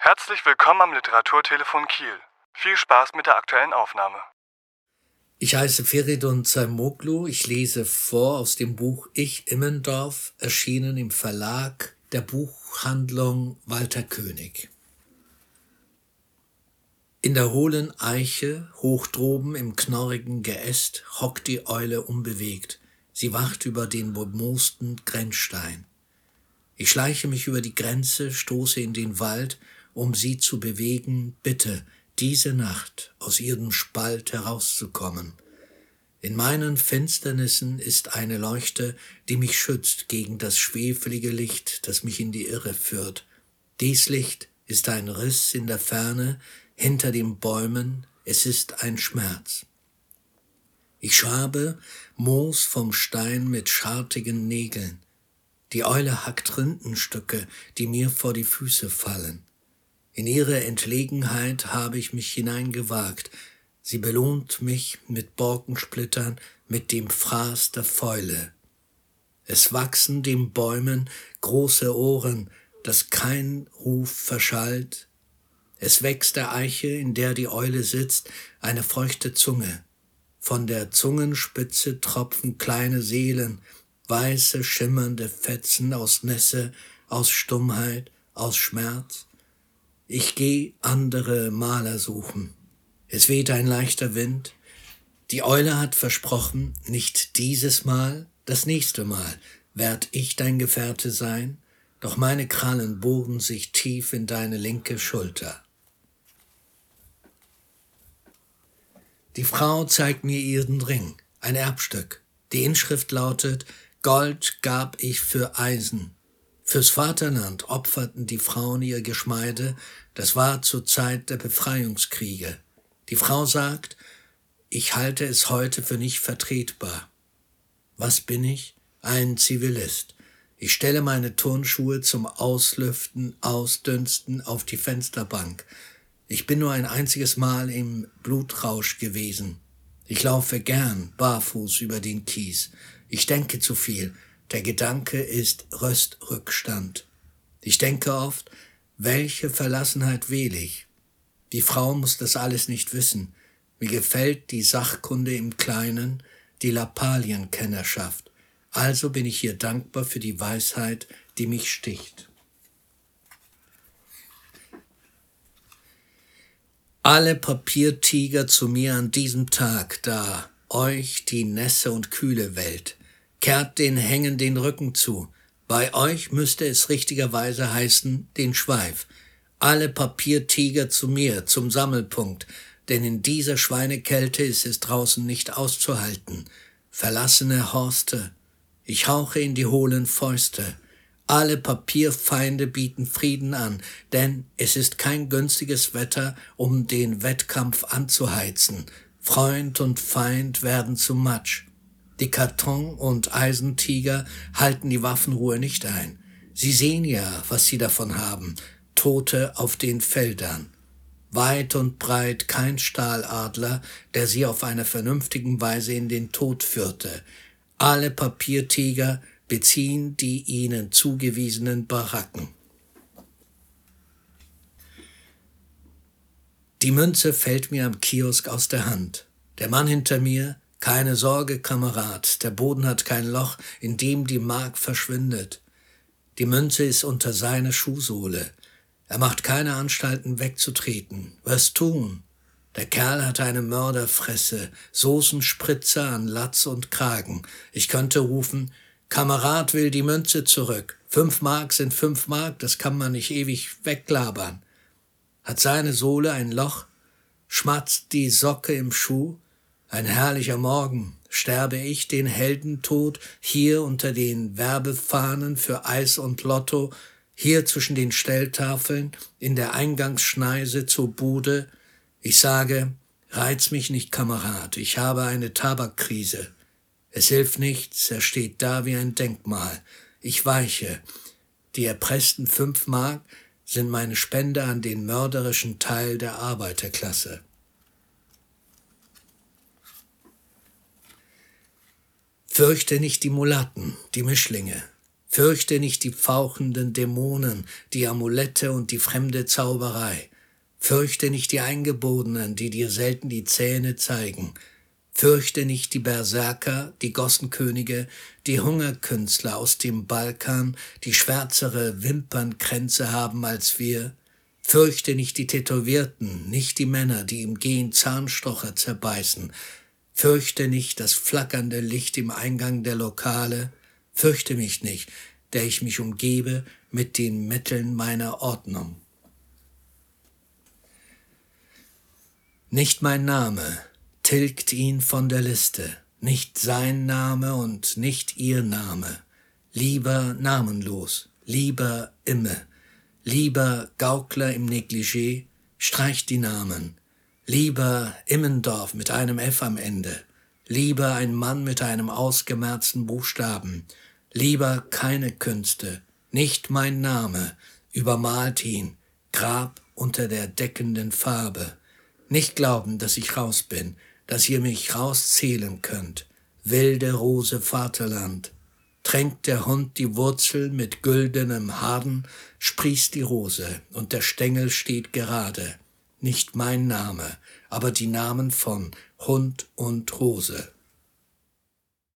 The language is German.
Herzlich willkommen am Literaturtelefon Kiel. Viel Spaß mit der aktuellen Aufnahme. Ich heiße Feridun Zaimoglu. Ich lese vor aus dem Buch Ich Immendorf, erschienen im Verlag der Buchhandlung Walter König. In der hohlen Eiche, hoch droben im knorrigen Geäst, hockt die Eule unbewegt. Sie wacht über den bemoosten Grenzstein. Ich schleiche mich über die Grenze, stoße in den Wald, um sie zu bewegen, bitte, diese Nacht aus ihrem Spalt herauszukommen. In meinen Finsternissen ist eine Leuchte, die mich schützt gegen das schwefelige Licht, das mich in die Irre führt. Dies Licht ist ein Riss in der Ferne, hinter den Bäumen, es ist ein Schmerz. Ich schabe Moos vom Stein mit schartigen Nägeln. Die Eule hackt Rindenstücke, die mir vor die Füße fallen. In ihre Entlegenheit habe ich mich hineingewagt. Sie belohnt mich mit Borkensplittern, mit dem Fraß der Fäule. Es wachsen den Bäumen große Ohren, dass kein Ruf verschallt. Es wächst der Eiche, in der die Eule sitzt, eine feuchte Zunge. Von der Zungenspitze tropfen kleine Seelen, weiße, schimmernde Fetzen aus Nässe, aus Stummheit, aus Schmerz. Ich geh andere Maler suchen. Es weht ein leichter Wind. Die Eule hat versprochen, nicht dieses Mal, das nächste Mal werd ich dein Gefährte sein, doch meine Krallen bohren sich tief in deine linke Schulter. Die Frau zeigt mir ihren Ring, ein Erbstück. Die Inschrift lautet: Gold gab ich für Eisen. Fürs Vaterland opferten die Frauen ihr Geschmeide, das war zur Zeit der Befreiungskriege. Die Frau sagt, ich halte es heute für nicht vertretbar. Was bin ich? Ein Zivilist. Ich stelle meine Turnschuhe zum Auslüften, Ausdünsten auf die Fensterbank. Ich bin nur ein einziges Mal im Blutrausch gewesen. Ich laufe gern barfuß über den Kies. Ich denke zu viel. Der Gedanke ist Röstrückstand. Ich denke oft, welche Verlassenheit wähle ich? Die Frau muss das alles nicht wissen. Mir gefällt die Sachkunde im Kleinen, die Lappalienkennerschaft. Also bin ich ihr dankbar für die Weisheit, die mich sticht. Alle Papiertiger zu mir an diesem Tag da, euch die Nässe und kühle Welt. Kehrt den Hängen den Rücken zu. Bei euch müsste es richtigerweise heißen, den Schweif. Alle Papiertiger zu mir, zum Sammelpunkt, denn in dieser Schweinekälte ist es draußen nicht auszuhalten. Verlassene Horste, ich hauche in die hohlen Fäuste. Alle Papierfeinde bieten Frieden an, denn es ist kein günstiges Wetter, um den Wettkampf anzuheizen. Freund und Feind werden zu Matsch. Die Karton- und Eisentiger halten die Waffenruhe nicht ein. Sie sehen ja, was sie davon haben. Tote auf den Feldern. Weit und breit kein Stahladler, der sie auf einer vernünftigen Weise in den Tod führte. Alle Papiertiger beziehen die ihnen zugewiesenen Baracken. Die Münze fällt mir am Kiosk aus der Hand. Der Mann hinter mir: Keine Sorge, Kamerad, der Boden hat kein Loch, in dem die Mark verschwindet. Die Münze ist unter seiner Schuhsohle. Er macht keine Anstalten wegzutreten. Was tun? Der Kerl hat eine Mörderfresse, Soßenspritzer an Latz und Kragen. Ich könnte rufen: Kamerad will die Münze zurück. 5 Mark sind 5 Mark, das kann man nicht ewig weglabern. Hat seine Sohle ein Loch? Schmatzt die Socke im Schuh? Ein herrlicher Morgen, sterbe ich den Heldentod hier unter den Werbefahnen für Eis und Lotto, hier zwischen den Stelltafeln, in der Eingangsschneise zur Bude. Ich sage, reiz mich nicht, Kamerad, ich habe eine Tabakkrise. Es hilft nichts, er steht da wie ein Denkmal. Ich weiche. Die erpressten 5 Mark sind meine Spende an den mörderischen Teil der Arbeiterklasse. Fürchte nicht die Mulatten, die Mischlinge. Fürchte nicht die fauchenden Dämonen, die Amulette und die fremde Zauberei. Fürchte nicht die Eingeborenen, die dir selten die Zähne zeigen. Fürchte nicht die Berserker, die Gossenkönige, die Hungerkünstler aus dem Balkan, die schwärzere Wimpernkränze haben als wir. Fürchte nicht die Tätowierten, nicht die Männer, die im Gehen Zahnstocher zerbeißen. Fürchte nicht das flackernde Licht im Eingang der Lokale. Fürchte mich nicht, der ich mich umgebe mit den Mitteln meiner Ordnung. Nicht mein Name tilgt ihn von der Liste, nicht sein Name und nicht ihr Name. Lieber namenlos, lieber Imme, lieber Gaukler im Negligé, streicht die Namen. Lieber Immendorf mit einem F am Ende, lieber ein Mann mit einem ausgemerzten Buchstaben, lieber keine Künste, nicht mein Name, übermalt ihn, Grab unter der deckenden Farbe. Nicht glauben, dass ich raus bin, dass ihr mich rauszählen könnt. Wilde Rose Vaterland. Tränkt der Hund die Wurzel mit güldenem Harden, sprießt die Rose und der Stängel steht gerade. Nicht mein Name, aber die Namen von Hund und Rose.